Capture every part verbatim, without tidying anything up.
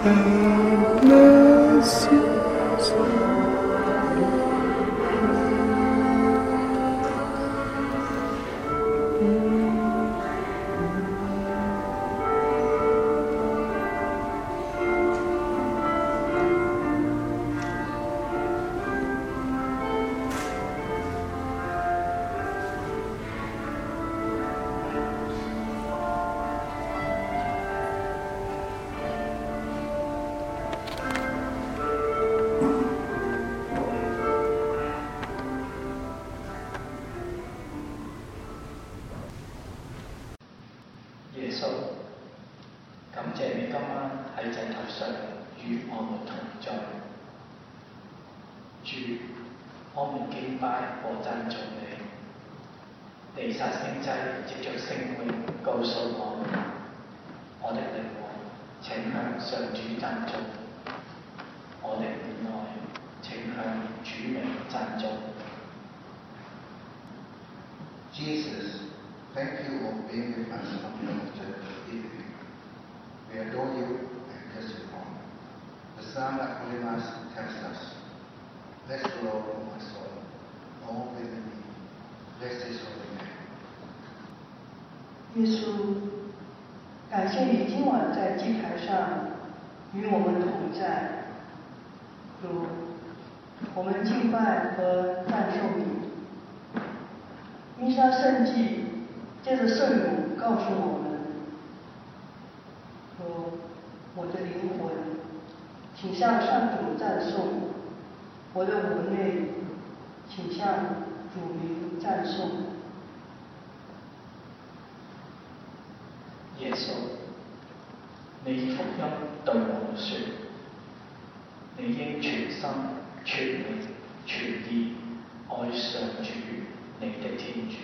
and bless you. 耶穌，感謝你今晚喺祭台上與我們同在。主，我們敬拜和讚頌你。彌撒聖祭藉着聖詠告訴我們，我的靈魂請向上主讚頌，我的本愛請向主名讚頌。 Jesus, thank you for being with us on the church evening. We adore you and bless you all. The Psalm of Holy Mass tells us, bless the Lord, O my soul, all within me, bless his holy name. 耶稣，感谢你今晚在祭台上与我们同在。主，我们敬拜和赞颂你。弥撒圣祭借着圣咏告诉我们：说，我的灵魂，请向上主赞颂；我的五内，请向主名赞颂。 耶穌，你福音對我說：你應全心、全力、全意愛上主你的天主。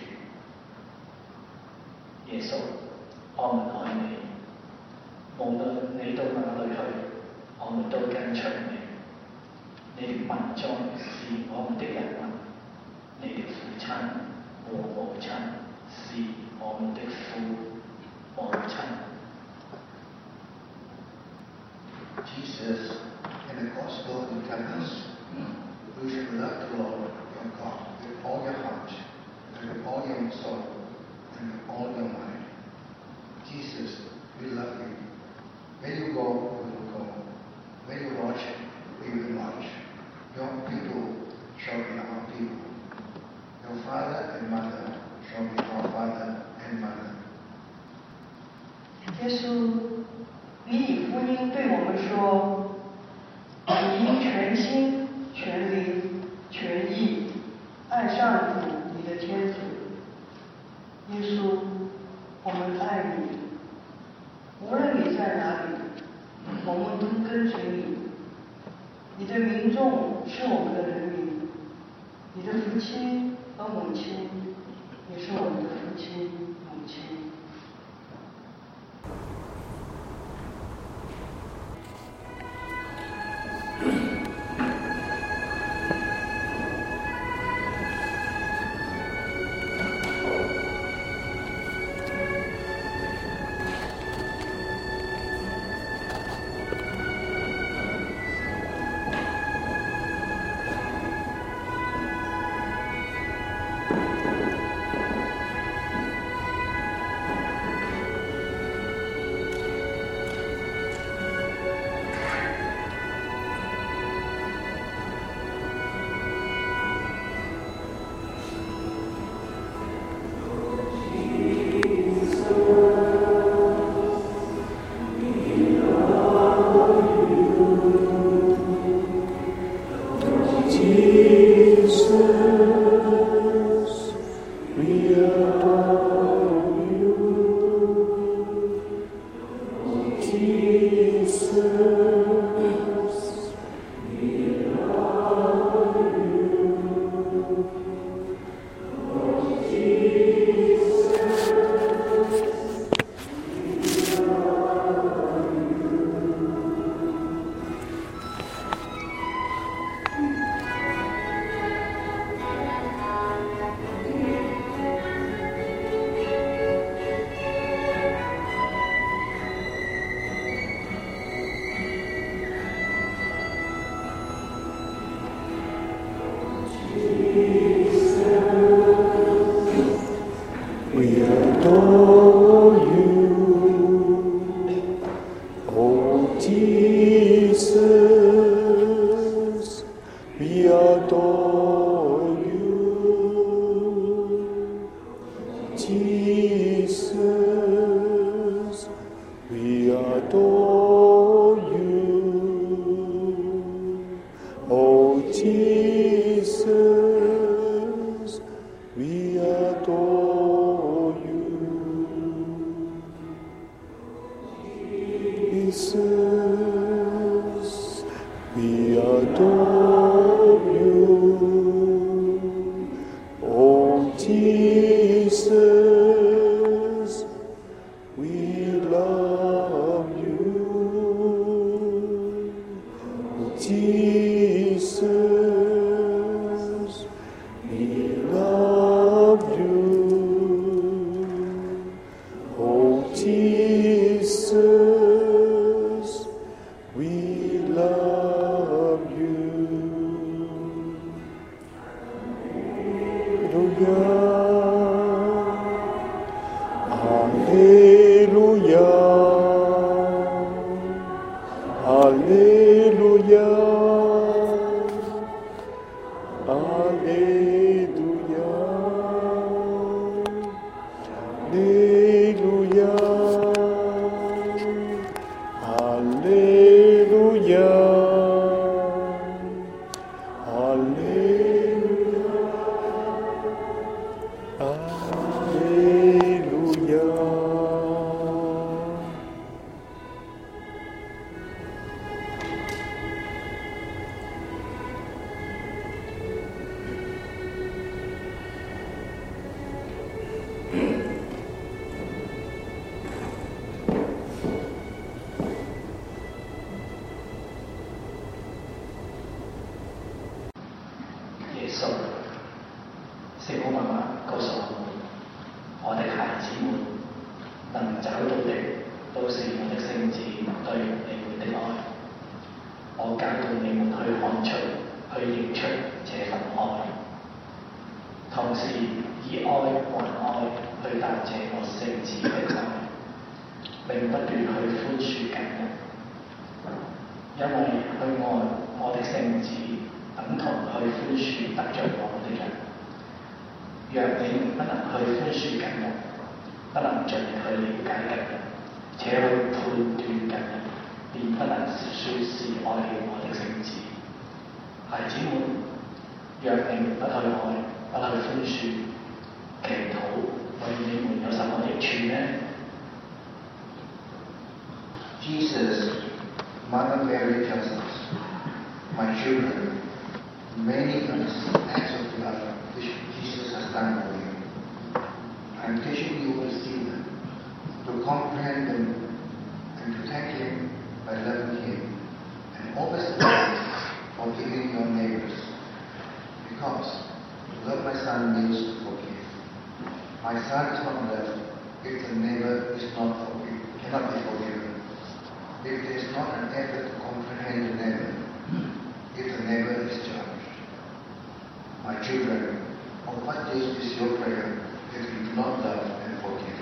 耶穌，我們愛你，無論你到哪裏去，我們都跟隨你。你的民眾是我們的人民，你的父親和母親是我們的父母親。 Jesus, in the Gospel, you tell us, you should love the Lord your God with all your heart, and with all your soul, and with all your mind. Jesus, we love you. Where you go, we will go. Where you watch, we will watch. Your people shall be our people. Your father and mother shall be our father and mother. 耶稣，你以福音对我们说：你应全心、全灵、全意爱上主你的天主。耶稣，我们爱你，无论你在哪里，我们都跟随你。你的民众是我们的人民，你的父亲和母亲也是我们的父亲、母亲。 We adore you, oh Jesus, we adore you, Jesus, we adore you, oh Jesus, we adore you. Jesus, we adore you. Oh Jesus, we love you. Oh Jesus, we love you. Oh Jesus, we love you. Hallelujah. Hallelujah. Hallelujah. Hallelujah. Hallelujah. Hallelujah. Hallelujah. 耶穌，聖母媽媽告訴我們，我的孩子們能找到的，都是我的聖子對你們的愛。我教導你們去看出、去認出這份愛，同時以愛還愛去答這個聖子的愛，並不斷去寬恕近人，因為去愛我的聖子，等同去寬恕得罪我的人。若你們不能去寬恕近人，不能盡力去了解近人，且去判斷近人，便不能說是愛了我的聖子。孩子們，若你們不去愛，不去寬恕，祈禱為你們有什麼益處呢？ Jesus, Mother Mary tells us, my children, many acts of love which Jesus has done for you. I am teaching you to see them, to comprehend them, and to thank Him by loving Him, and always forgiving your neighbors. Because to love my son means to forgive. My son is not loved if the neighbor is not forgiven, cannot be forgiven. If there is not an effort to comprehend the neighbor, if the neighbor is judged. My children, of what use is your prayer if you do not love and forgive?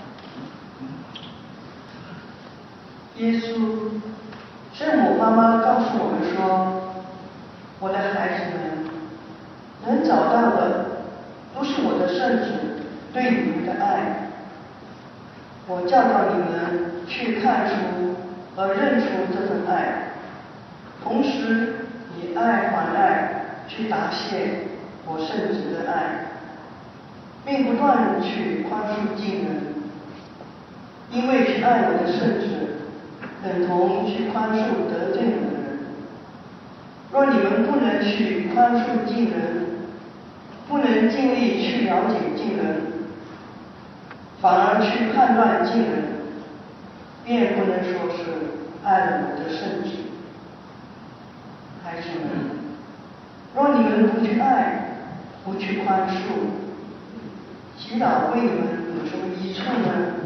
耶稣，圣母妈妈告诉我们说，我的孩子们，能找到的都是我的圣子对你们的爱。我教导你们去看出和认出这份爱，同时以爱还爱去答谢我圣子的爱，并不断去宽恕近人，因为去爱我的圣子等同去宽恕得罪我的人。若你们不能去宽恕近人，不能尽力去了解近人，反而去判断近人，便不能说是爱了我的圣子。孩子们，若你们不去爱，不去宽恕，祈祷为你们有什么益处呢？